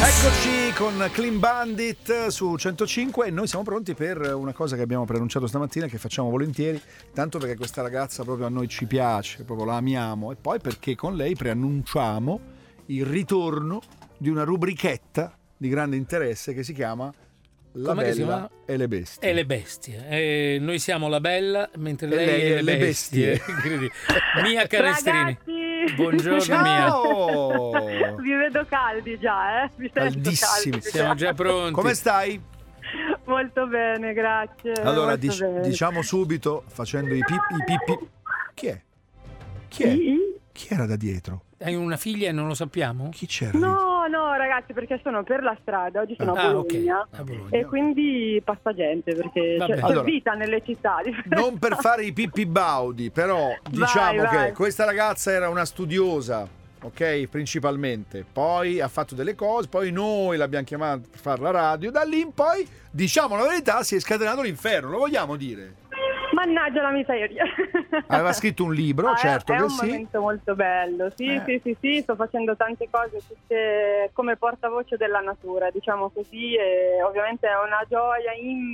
Eccoci con Clean Bandit su 105 e noi siamo pronti per una cosa che abbiamo preannunciato stamattina, che facciamo volentieri, tanto perché questa ragazza proprio a noi ci piace, proprio la amiamo, e poi perché con lei preannunciamo il ritorno di una rubrichetta di grande interesse che si chiama La Bella e le Bestie. E le bestie. Noi siamo la Bella, mentre lei è le bestie. Mia Canestrini. Ragazzi, buongiorno. Ciao! Mia. Vi vedo caldi già, Vi sento Caldissimi. caldi. Siamo già pronti. Come stai? Molto bene, grazie. Allora, molto bene. diciamo subito, facendo i pippi. Chi è? Chi era da dietro? Hai una figlia e non lo sappiamo? Chi c'era? No, ragazzi, perché sono per la strada, oggi sono a Bologna, ok. A Bologna. e quindi passa gente, perché Vabbè. c'è Allora, vita nelle città. Non per fare i pippi baudi, però diciamo vai. che questa ragazza era una studiosa, ok? Principalmente. Poi ha fatto delle cose, poi noi l'abbiamo chiamata per fare la radio, da lì in poi, diciamo la verità, si è scatenato l'inferno, lo vogliamo dire? Mannaggia la miseria. Aveva scritto un libro, certo è che un sì. momento molto bello. Sì, sto facendo tante cose, tutte come portavoce della natura, diciamo così, e ovviamente è una gioia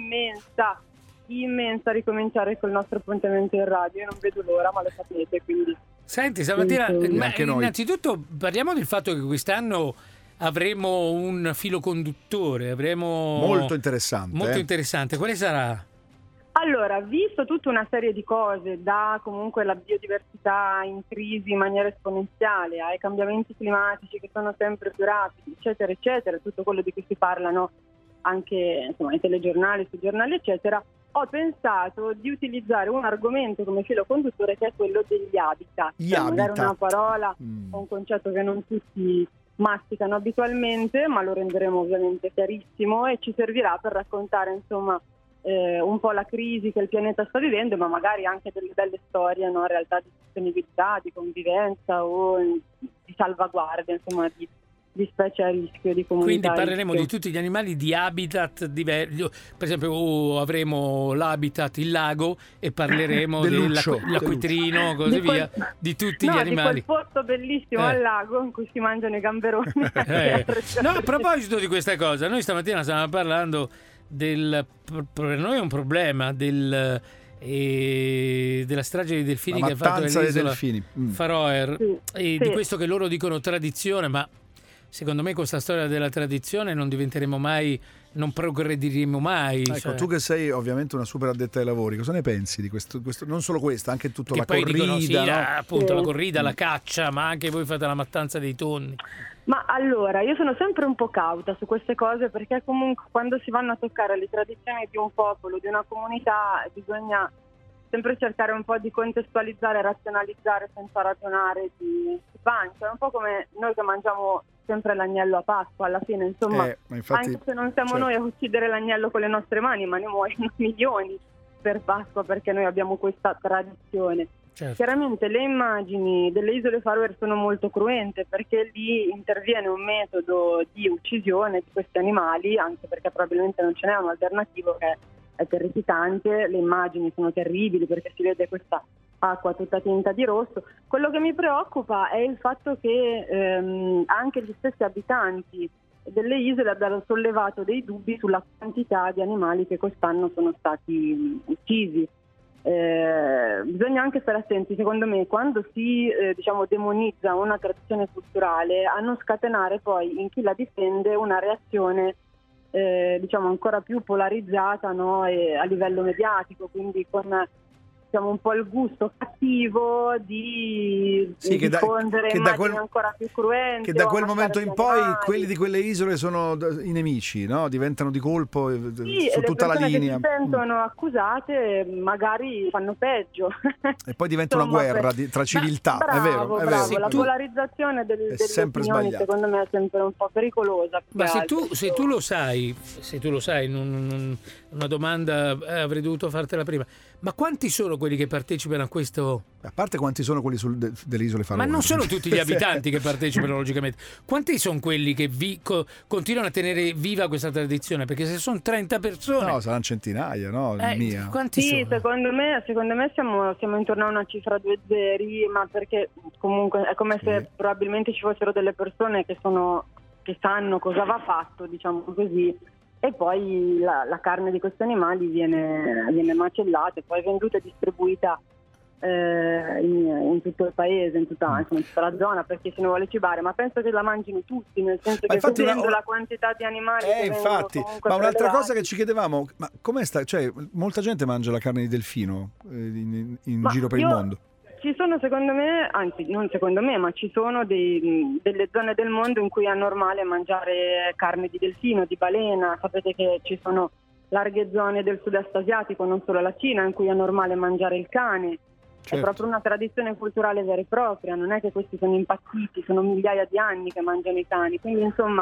immensa ricominciare col nostro appuntamento in radio. Io non vedo l'ora, ma lo sapete, quindi. Senti, stamattina, Anche noi. innanzitutto parliamo del fatto che quest'anno avremo un filo conduttore, Molto interessante. molto interessante. Quale sarà? Allora, visto tutta una serie di cose, da comunque la biodiversità in crisi in maniera esponenziale, ai cambiamenti climatici che sono sempre più rapidi, eccetera, eccetera, tutto quello di cui si parlano anche insomma, nei telegiornali, sui giornali, eccetera, ho pensato di utilizzare un argomento come filo conduttore, che è quello degli habitat. Magari una parola o un concetto che non tutti masticano abitualmente, ma lo renderemo ovviamente chiarissimo e ci servirà per raccontare insomma un po' la crisi che il pianeta sta vivendo, ma magari anche delle belle storie, no? In realtà di sostenibilità, di convivenza o di salvaguardia, insomma di specie a rischio, di comunità. Quindi parleremo a rischio. di tutti gli animali di habitat diversi. Per esempio avremo l'habitat, il lago, e parleremo dell'acquetrino, così via, di tutti gli animali. Di quel posto bellissimo al lago in cui si mangiano i gamberoni. No, a proposito di questa cosa, noi stamattina stavamo parlando per noi è un problema della strage dei delfini che ha fatto nell'isola Faroe, di questo che loro dicono tradizione, ma secondo me con questa storia della tradizione non diventeremo mai, non progrediremo mai. Ecco, tu che sei ovviamente una super addetta ai lavori, cosa ne pensi di questo non solo questo, anche tutto la corrida, dicono, no? Appunto la corrida, la caccia, ma anche voi fate la mattanza dei tonni. Ma allora, io sono sempre un po' cauta su queste cose, perché comunque quando si vanno a toccare le tradizioni di un popolo, di una comunità, bisogna sempre cercare un po' di contestualizzare, razionalizzare senza ragionare di pancia. È un po' come noi che mangiamo sempre l'agnello a Pasqua, alla fine, insomma, ma infatti, anche se non siamo noi a uccidere l'agnello con le nostre mani, ma ne muoiono milioni per Pasqua perché noi abbiamo questa tradizione. Certo. Chiaramente le immagini delle isole Faroe sono molto cruente, perché lì interviene un metodo di uccisione di questi animali, anche perché probabilmente non ce n'è un alternativo, che è terrificante. Le immagini sono terribili perché si vede questa acqua tutta tinta di rosso. Quello che mi preoccupa è il fatto che anche gli stessi abitanti delle isole abbiano sollevato dei dubbi sulla quantità di animali che quest'anno sono stati uccisi. Bisogna anche stare attenti, secondo me, quando si demonizza una tradizione culturale, a non scatenare poi in chi la difende una reazione ancora più polarizzata, no? E a livello mediatico, quindi con un po' il gusto cattivo di diffondere immagini ancora più cruenti. Che da quel momento in poi quelli di quelle isole sono i nemici, no? Diventano di colpo su tutta la linea. Che si sentono accusate magari fanno peggio. E poi diventa una guerra tra civiltà. Bravo, è vero. La polarizzazione delle opinioni secondo me è sempre un po' pericolosa. Ma se tu lo sai, una domanda avrei dovuto fartela prima. Ma quanti sono quelli che partecipano a questo? A parte quanti sono quelli delle isole Faroe. Ma non sono tutti gli abitanti che partecipano, logicamente. Quanti sono quelli che continuano a tenere viva questa tradizione? Perché se sono 30 persone... No, saranno centinaia, no? Mia. Quanti sono? Secondo me siamo intorno a una cifra 2 zeri, ma perché comunque è come se probabilmente ci fossero delle persone che che sanno cosa va fatto, diciamo così, e poi la carne di questi animali viene macellata e poi venduta e distribuita in tutto il paese, in tutta la zona, perché se ne vuole cibare, ma penso che la mangino tutti, nel senso che vedendo la quantità di animali infatti, ma un'altra cosa che ci chiedevamo, ma come sta, cioè molta gente mangia la carne di delfino in giro per il mondo? Ci sono, secondo me, anzi non secondo me, ma ci sono delle zone del mondo in cui è normale mangiare carne di delfino, di balena. Sapete che ci sono larghe zone del sud-est asiatico, non solo la Cina, in cui è normale mangiare il cane. Certo. È proprio una tradizione culturale vera e propria, non è che questi sono impazziti, sono migliaia di anni che mangiano i cani, quindi insomma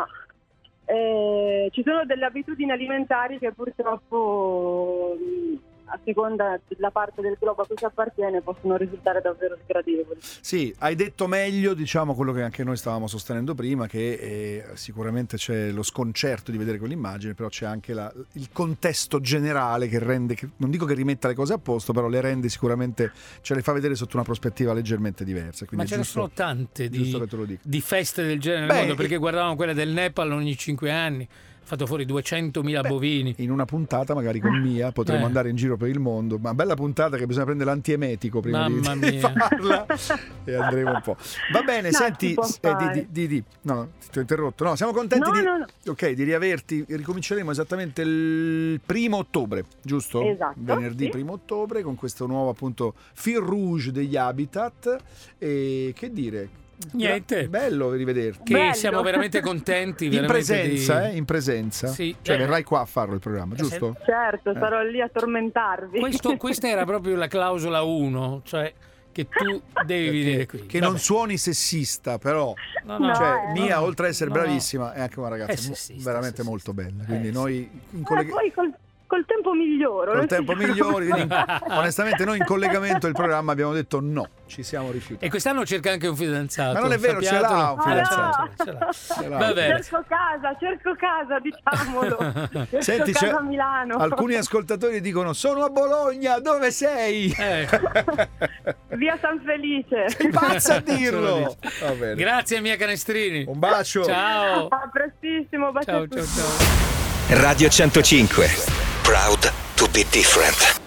ci sono delle abitudini alimentari che purtroppo a seconda della parte del globo a cui si appartiene possono risultare davvero sgradevoli. Sì, hai detto meglio, diciamo, quello che anche noi stavamo sostenendo prima, che sicuramente c'è lo sconcerto di vedere quell'immagine, però c'è anche il contesto generale che rende, non dico che rimetta le cose a posto, però le rende sicuramente, ce le fa vedere sotto una prospettiva leggermente diversa. Ma ce ne sono tante di feste del genere nel mondo, perché guardavamo quella del Nepal ogni 5 anni. Fatto fuori 200.000 bovini. In una puntata magari con Mia potremo andare in giro per il mondo, ma bella puntata che bisogna prendere l'antiemetico prima di farla e andremo un po'. Va bene, senti, no, ti ho interrotto. No, siamo contenti di riaverti. Ricominceremo esattamente il 1° ottobre, giusto? Esatto. Venerdì 1° ottobre con questo nuovo appunto Fil Rouge degli Habitat e che dire? Niente, bello rivederti. Siamo veramente contenti in presenza. Sì, cioè verrai qua a farlo il programma, giusto? Certo, sarò lì a tormentarvi. Questa era proprio la clausola 1, cioè che tu devi venire qui. Che non suoni sessista, però Mia, oltre ad essere bravissima, è anche una ragazza veramente molto bella. Quindi noi poi col tempo migliore. Col tempo migliore, onestamente noi in collegamento il programma abbiamo detto no, ci siamo rifiutati. E quest'anno cerca anche un fidanzato. Ma non è vero, ce l'ha un fidanzato. Va bene. Cerco casa, diciamolo. Senti, casa a Milano. Alcuni ascoltatori dicono sono a Bologna, dove sei? Via San Felice. Sei pazza a dirlo. Va bene. Grazie Mia Canestrini. Un bacio. Ciao. A prestissimo, bacio. Ciao. Radio 105. Proud to be different.